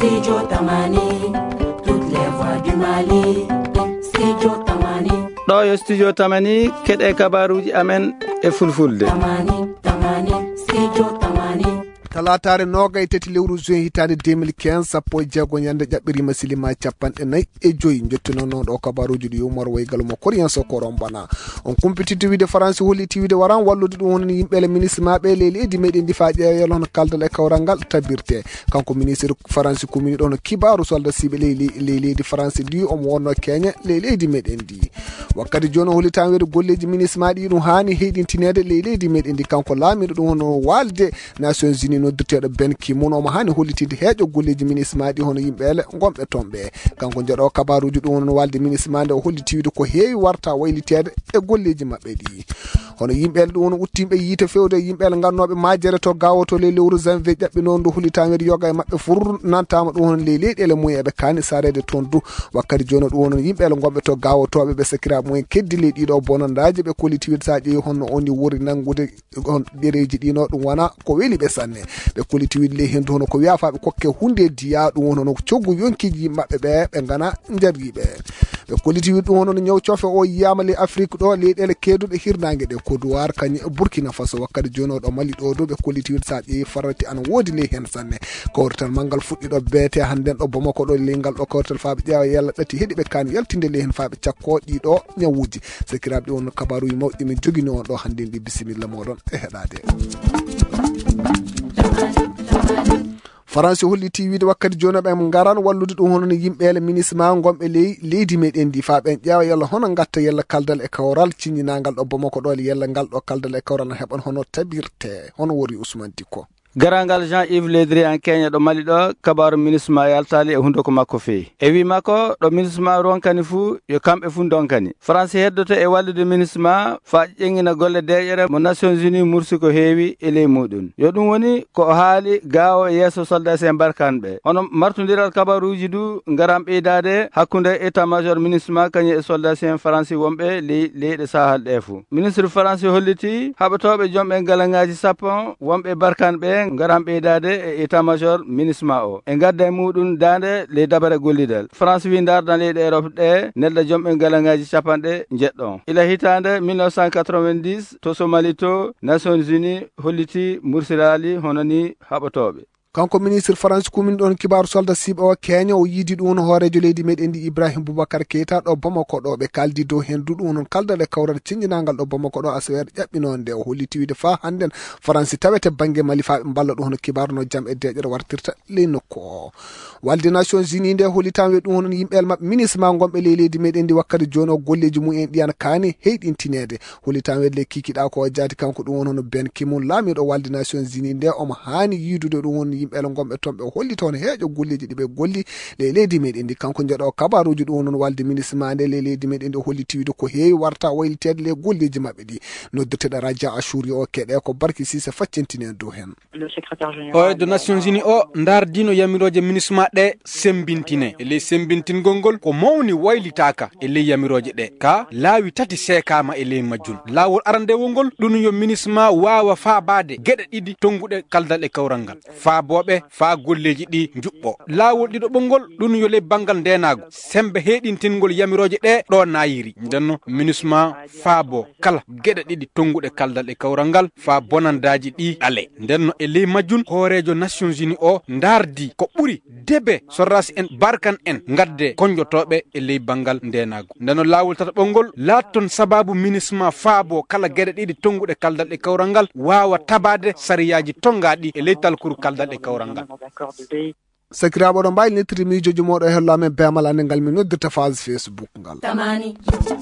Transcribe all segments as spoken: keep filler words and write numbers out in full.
Studio Tamani, toutes les voix du Mali. Studio Tamani. ɗo yo studio Tamani keɗe kabaruji amen e fulfulde. Tamani, Tamani, Studio Tamani. talatare nogay tati lewru juin hitande deux mille quinze sappo e jeego ñande ƴaɓɓirima silima capanɗe nayyi e joyi jottinono ɗo kabaruji ɗi umar waygal mo korien sokoron bana on compétiti wiide france holliti wiide waran wallude ɗum woni yimɓele ministre maɓe ley leydi meɗen ndi fa ƴeewel hono kaldal e kawral ngal tabirte kanko ministre france commune ɗo no kibaru solda siɓe ley ley leydi france ndi omo wonno keña ley leydi meɗen ndi wakkati joni hollitama wiide golleji ministre ma ɗi ɗum hani heɗintinede ley leydi meɗen ndi kanko laamiɗo ɗum hono walde nations unis noddirteɗo Ben Ki-moon omo hani hollitide heeƴo golleji ministre maɗi hono yimɓele gomɓe tomɓe kanko jeeɗo kabaruji ɗum hono walde ministre ma nde o holliti wiide ko heewi warta waylitede e golleji mabɓe ɗi hono yimɓele ɗum hono uttimɓe yiite fewde yimɓele gannoɓe majjere to gawo to ley lewru janvier ƴaɓɓi noon ndu hollitamiɗe yoga e mabɓe fur nantama ɗum hono ley leyɗele mumen eɓe kani sarede toon du wakkati joni ɗum hono yimɓele gomɓe to gawotoɓe ɓe sakiraɓe mumen keddi ley ɗiɗo bonandaji ɓe kolliti wiide sa ƴeewi honno oni wori nangude on ɗereji ɗino ɗum wona ko weeli ɓe sanne ɓe kolliti wiide ley hendu hono ko wiya fa ɓe kokke hunde diya ɗum won hono coggu yonkiji yimɓaɓe ɓe ɓe gana jarriɓe ɓe kolliti wiide ɗum hono no ñaw cofe o yiyama ley afrique ɗo leyɗele keeduɗe hirnangue ɗe kodowar kañum e burkina faso wakkati joni oɗo mali ɗo do ɓe kolliti wiide sa ƴeewi farati ana woodi ley hen sanne kawrital manggal fuɗɗi ɗo beete hannden ɗo Bamako ɗo ley ngal ɗo kawrital fa ɓe ƴeewa yalla ɗati heeɗi ɓe kani yaltinde ley hen fa ɓe cakko ɗiɗo ñawuji sakiraɓe ɗi won kabaruji mawɗi min jogini on ɗo hannden ɗi bisimilla moɗon e heɗade france holliti wiide wakkati joni ɓe garan wallude ɗum hono yimɓele ministre ma gomɓe ley leydi meɗen ndi fa ɓen ƴeewa yalla hono gatta yalla kaldal e kawral ciññinagal ɗo Bamako ɗo yalla ngal ɗo kaldal e kawral no heɓan hono tabirte hono wori Ousmane Dicko garangal Jean-Yves Le Drian Kenya ɗo Mali ɗo kabaru ministre ma yaltali e hunde ko makko feewi e wi makko ɗo ministre ma ronkani fuu yo kamɓe fuu donkani france heddoto e wallude ministre ma fa ƴeŋŋina golle deƴere mo nations unis mursi ko heewi e ley muɗum yo ɗum woni ko haali gawo e yesso soldat en barkanɓe hono martodiral kabaruji du garam ɓeydade hakkude état major ministre ma kañum e soldat en france wonɓe ley leyɗe sahal ɗe fuu ministre france holliti haɓatoɓe jomɓe galangaji sappo wonɓe barkanɓe garam ɓeydade e état major ministre ma o e gadda e muɗum dande ley dabare gollidal france wi dardan leyɗe europe ɗe nelda jomɓe galangaji capanɗe jeɗɗon ila hitande mille neuf cent quatre-vingt-dix to somali to nations unis holliti mursirali hono ni haɓatoɓe kanko ministre france commune ɗon kibaru soldat siɓe o keña o yiidi ɗum hono hoorejo leydi meɗen ndi Ibrahim Boubacar Keita ɗo Bamako ɗo ɓe kaldi dow hen du ɗum non kaldal e kawral ciññinagal ɗo Bamako ɗo asaweere ƴaɓɓinode nde o holliti wiide fa hannden france tawete banggue Mali fa ɓe balla ɗum hono kibaru no jaam e deƴere wartirta ley nokku o walde nations unis nde hollitama wiide ɗum hono yimɓele mabɓe ministre ma gomɓe ley leydi meɗen ndi wakkati joni o golleji mumen ɗiyana kaani heyɗintinede hollitama wiide ley kikiɗa ko jaati kanko ɗum won hono Ben Ki-moon laamiɗo walde nations unis nde omo hani yiidude ɗum won yimɓele gomɓe toon ɓe holli toon heeƴo golleji ɗi ɓe golli ley leydi meɗen ndi kanko jeeɗo kabaruji ɗum noon walde ministre ma nde ley leydi meɗen ndi o holliti wiide ko heewi warta waylitede ley golleji mabɓe ɗi noddirteɗo Radia Achouri o keɗe ko Barky Cissé faccintini en dow hen o de nations unis o dardino yamiroje ministre ma ɗe sembintine e ley sembintingol ngol ko mawni waylitaka e ley yamiroje ɗe ka laawi tati seekama e ley majjum laawol arandewol ngol ɗum yo ministre ma wawa faabade gueɗe ɗiɗi tonguɗe kaldal e kawral ngal faaboɓe fa golleji ɗi juɓɓo laawol ɗiɗo ɓongol ɗum yo ley banggal ndenago sembe heɗintingol yamiroje ɗe ɗo nayiri ndenno ministre ma faabo kala gueɗe ɗiɗi tonguɗe kaldal e kawral ngal fa bonandaji ɗi ɗale ndenno e ley majjum hoorejo nations unis o dardi ko ɓuuri debe sorras en barkan en gadde konjotoɓe e ley banggal ndenago ndenno laawol tata ɓongol latton sababu ministre ma faabo kala gueɗe ɗiɗi tonguɗe kaldal e kawral ngal wawa tabade sariyaji tongaɗi e ley talkuru kaldal e kawral ngal sakiraɓe oɗon mbawi nettiri miijoji moɗo e hello amen bemal ande ngal min noddirta phase facebook ngal Tamani.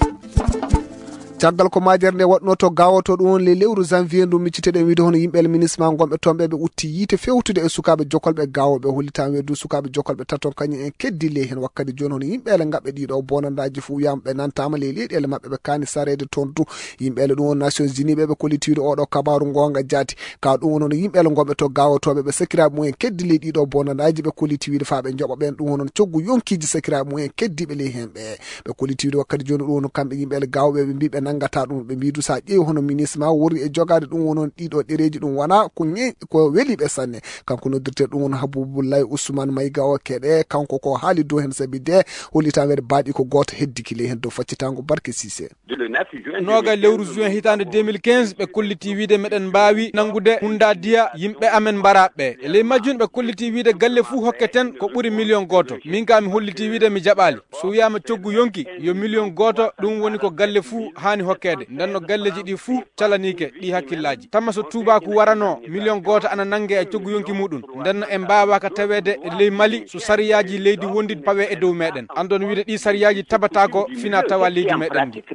caggal ko majere nde waɗno to gawoto ɗum won ley lewru janvier ndu micciteɗen wiide hono yimɓele ministre ma gomɓe toon ɓe ɓe utti yiite fewtude e sukaɓe jokolɓe gawoɓe hollitama wiide du sukaɓe jokolɓe taton kañum en keddi ley hen wakkati joni hono yimɓele gaɓɓe ɗiɗo bonandaji fo wiyama ɓe nantama ley leyɗele mabɓe ɓe kani sarede toon du yimɓele ɗum won nations unis ɓe ɓe kolliti wiide oɗo kabaru gonga jaati ka ɗum won hono yimɓele gomɓe to gawotoɓe ɓe sakiraɓe mumen keddi ley ɗiɗo bonandaji ɓe kolliti wiide fa ɓe joɓa ɓen ɗum honon coggu yonkiji sakiraɓe mumen keddiɓe ley hen ɓe ɓe kolliti wiide wakkati joni ɗum hono kamɓe yimɓele gawoɓe ɓe mbi ɓe nangata ɗum ɓe mbidu sa ƴeewi hono ministre ma wori e jogade ɗum wonon ɗiɗo ɗereji ɗum wona ko ñe ko weliɓe sanne kanko noddirte ɗum won Habouboulaye Ousmane Mayiga o keɗe kanko ko haali dow hen sabi de hollitawede baaɗi ko goto heddikile hen dow faccitango Barke Cissé noga lewru juin hitande deux mille quinze ɓe kolliti wiide meɗen mbawi nangude hunda diya yimɓe amen mbaraɓe e ley majjun ɓe kolliti wiide galle fuu hokketen ko ɓuuri million goto min ka mi holliti wiide mi jaɓali so wiyama coggu yonki yo million goto ɗum woni ko galle fuu hani hokkede ndenno galleji ɗi fuu calanike ɗi hakkillaji tamma so tubaku warano million goto ana nangue e coggu yonki muɗum ndenno en mbawaka tawede e ley Mali so sariyaji leydi wondi pawe e dow meɗen andon wiide ɗi sariyaji tabata ko fina tawa leydi meɗen ndi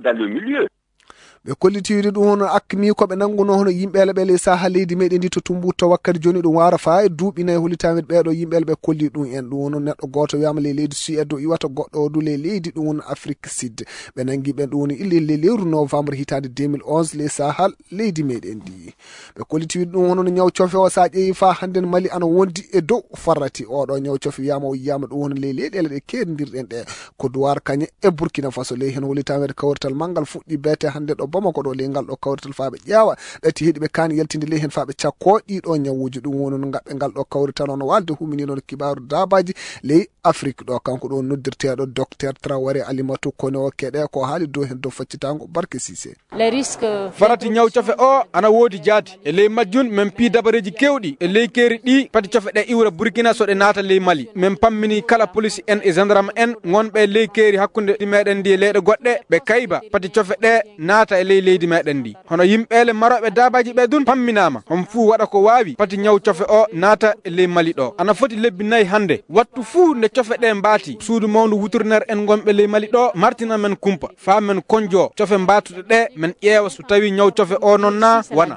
ɓe kollitiwide ɗum hono akkimi koɓe nanguno hono yimɓele ɓe ley saha leydi meɗen ndi to Tumbuktu wakkati joni ɗum wara fa e duuɓi nayyi hollitamed ɓeɗo yimɓele ɓe kolli ɗum en ɗum wono neɗɗo goto wiyama ley leydi Suède iwata goɗɗo o du ley leydi ɗum woni Afrique Sud ɓe nangui ɓen ɗum woni ille le lewru novembre hitande deux mille onze ley saha leydi meɗen ndi ɓe kollitiwide ɗum hono no ñaw cofe o sa ƴeewi fa handen Mali ana wondi e dow farrati oɗo ñaw cofe wiyama o yiyama ɗum woni ley leyɗele ɗe kerdirɗen ɗe ko Douar Kagne e Burkina Faso ley hen hollitamed kawrital manggal fuɗɗi beete hande ɗo Bamako ɗo ley ngal ɗo kawrital fa ɓe ƴeewa ɗati heeɗi ɓe kaani yaltinde ley hen fa ɓe cakko ɗiɗo ñawuji ɗum woni no gaɓɓe ngal ɗo kawrital ono walde huminino kibaru dabaji ley Afrique ɗo kanko ɗo noddirteɗo docteur Traoré Alimatou Kone o keɗe ko haali dow hen dow faccitango Barke Cissé farati ñaw cofe o ana woodi jaati e ley majjun min pi dabareji kewɗi e ley keeri ɗi pati cofe ɗe iwra Burkina so ɗe naata ley Mali min pammini kala police en e gendarme en gonɓe ley keeri hakkude ɗi meɗen ndi e leyɗe goɗɗe ɓe kayba pati cofe ɗe naata e ley leydi meɗen ndi hono yimɓele maroɓe dabaji ɓe dun pamminama hon fuu waɗa ko wawi pati ñaw cofe o naata e ley Mali ɗo ana foti lebbi nayyi hande wattu fuu nde cofe ɗe mbaati suudu mawdu wutornere en gonɓe ley Mali ɗo martina men kumpa fa men konjo cofe mbatuɗe ɗe men ƴeewa so tawi ñaw cofe o non na wana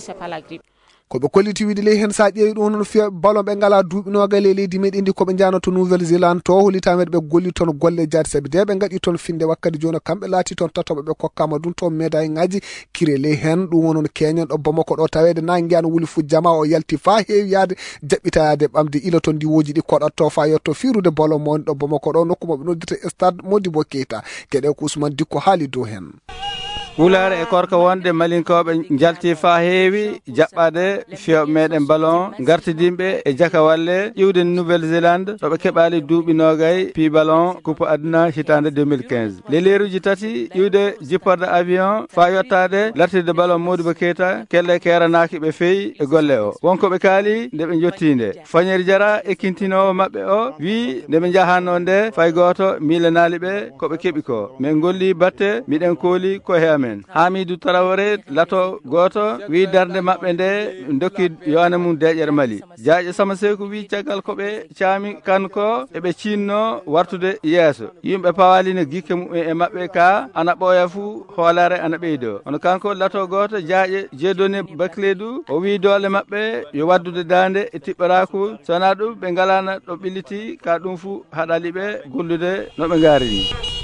koɓe kollitiwide ley hen sa ƴeewi ɗum noon fiya ballon ɓe ngala duuɓi noga ley leydi meɗen ndi koɓe jano to Nouvelle Zélande to hollitamed ɓe golli toon golle jaati sabi de ɓe gaɗi toon finde wakkati joni kamɓe laati toon tatoɓe ɓe kokkama ɗum toon médaille ngaji kire ley hen ɗum wonon keñen ɗo Bamako ɗo tawede nangue ano wuli fu jama o yalti fa heewi yaade jaɓɓitayade ɓamde ila toon ndiwoji ɗi koɗatto fa yetto firude ballon mawni ɗo Bamako ɗo nokku moɓe noddirte stade Modibo Keita keɗe ko Ousmane Dikko haali dow hen wulare e korka wonde malinkoɓe jalti fa heewi jaɓɓade fiyoɓe meɗen ballon gartidimɓe e jaka walle ƴiwde Nouvelle Zélande ɗoɓe keɓali duuɓi nogay pi ballon coupe aduna hitande deux mille quinze leleruji tati ƴiwde jipporde avion fa yettade lartide ballon Modibo Keita kelle keranaki ɓe feeyi e golle o wonkoɓe kaali nde ɓe jottinde Fagneri Diarra ekkintinowo mabɓe o wi nde ɓe jahanno nde fay goto miilanali ɓe koɓe keeɓi ko min golli batte miɗen kooli ko he amen Hamidou Traoré lato goto wi darde mabɓe nde dokki yone mum deƴere Mali Diaƴe Sama Sékou wi caggal koɓe caami kanko eɓe cinno wartude yeeso yimɓe pawalino gikke mum e mabɓe ka ana ɓooya fuu hoolare ana ɓeydo hono kanko lato goto Diaƴe Dieudonné Bakledou o wi doole mabɓe yo waddude dande e tiɓɓaraku sona ɗum ɓe ngalana ɗo ɓilliti ka ɗum fuu haɗaliɓe gollude no ɓe garini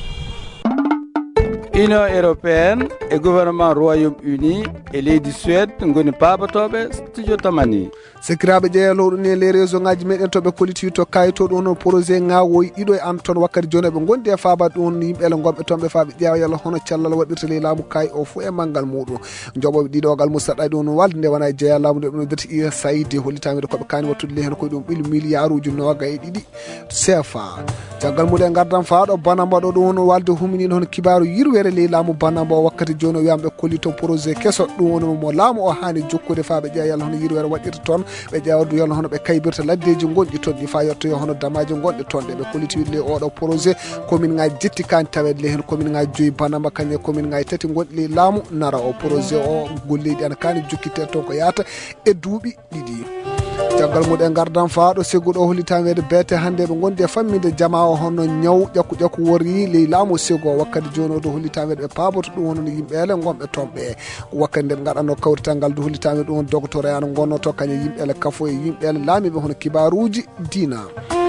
Union européenne e gouvernement Royaume-Uni e leydi Suède ngoni paabotoɓe studio tamani sekiraɓe jeeyaloɗo ni les réseau ngaji meɗen toɓe kolliti to kayito ɗum noon projet ngawoy ɗiɗo e an toon wakkati joni ɓe gondi e faaba ɗum yimɓele gonɓe toon ɓe faaɓe ƴeewa yalla hono cellal waɗirta ley laamu kay o fo e manggal muɗum joɓoɓe ɗiɗogal musaɗɗa ɗum no walde nde wona e jeeya laamu nde ɗum no dirti U S A I D hollitamide koɓe kani wattude ley hen koye ɗum ɓiili milliard uji noga e ɗiɗi C F A caggal muɗum e gardan faaɗo banamba ɗo ɗum hono walde huminino hono kibaru yirwere ley laamu banamba o wakkati joni o wiyama ɓe kolli toon projet kesso ɗum woni mo laamu o hani jokkude faaɓe ƴeewa yalla hono yirwere waɗirta toon ɓe ƴeewa du yalla hono ɓe kaybirta laddeji gonɗi toon ɗi fa yettoyo hono damaji gonɗe toon ɗe ɓe kollitiwide ley oɗo projet commune ngaji jetti kani tawede ley hen commune ngaji joyyi banamba kañe commune ngaji tati gonɗi ley laamu nara o projet o golleji ana kani jokkite toon ko yahata e duuɓi ɗiɗi caggal muɗum e gardan faaɗo segguɗo o hollitamede beete hande ɓe gondi e famminde jama o hono ñaw ƴakku ƴakku wori ley laamu seggo wakkati joni o do hollitamede ɓe paaboto ɗum hono yimɓele gonɓe toon ɓe wakkati nde ɓe gaɗanno kawrital ngal do hollitamede ɗum docteur e ana gonnoto kañe yimɓele kafo e yimɓele laamiɓe hono kibaruji diina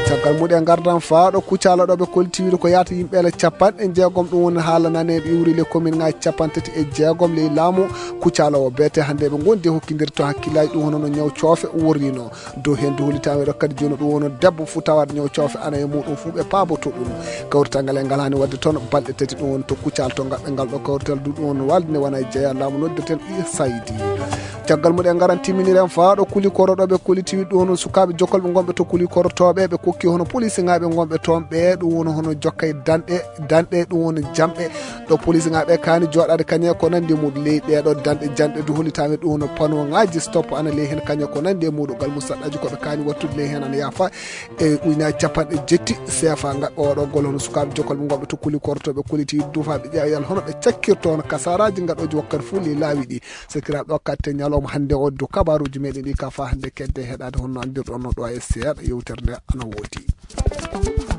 caggal muɗe gardan faaɗo kucala ɗo ɓe koltiwiide ko yata yimɓeele capanɗe jeegom ɗum woni haala nane ɓe iwri le commune ngaji capantati e jeegom ley laamu kucala o beete hannde ɓe gondi hokkidir to hakkillaji ɗum hono no ñaw coofe worrino dow hen duholitameɗo kadi joni ɗum wono debbo fo tawade ñaw coofe ana e muɗum fuu ɓe paaboto ɗum kawritangal e ngal hani wadde toon balɗe tati ɗum woni to kucal to gaɓɓe ngal ɗo kawrital du ɗum won walde ne wona e jeeya laamu noddirten saydi caggal muɗe garan timminiren faaɗo kuli koroɗo ɓe kolitiwi ɗum hono sukaɓe jokkolɓe gonɓe to kuli korotoɓe ɓe kokki hono police ngaɓe gonɓe toon ɓe ɗum woni hono jokkay danɗe danɗe ɗum woni jamɓe ɗo police ngaɓe kani joɗade kañe ko nandi e muɗum ley ɗeɗo danɗe janɗe duholitami ɗum hono pano ngaji stop ana ley hen kañe ko nandi e muɗugal musaɗɗaji koɓe kani wattude ley hen ana yaafa e ujunnaji capanɗe jetti seefa gaɓɓe oɗo gol hono sukaɓe jokkolɓe gonɓe to kuli korotoɓe kolitiwi duufaɓe ƴeewal hono ɓe cakkirto hono kasaraji gaɗoji wakkati fuu ley laawi ɗi sekiraɓe wakkati ñalawma hande o do kabaruji meɗen ɗi ka fa hande kedde heɗade honno andirɗon no ɗo e seeɗa yewtere nde ana woodi.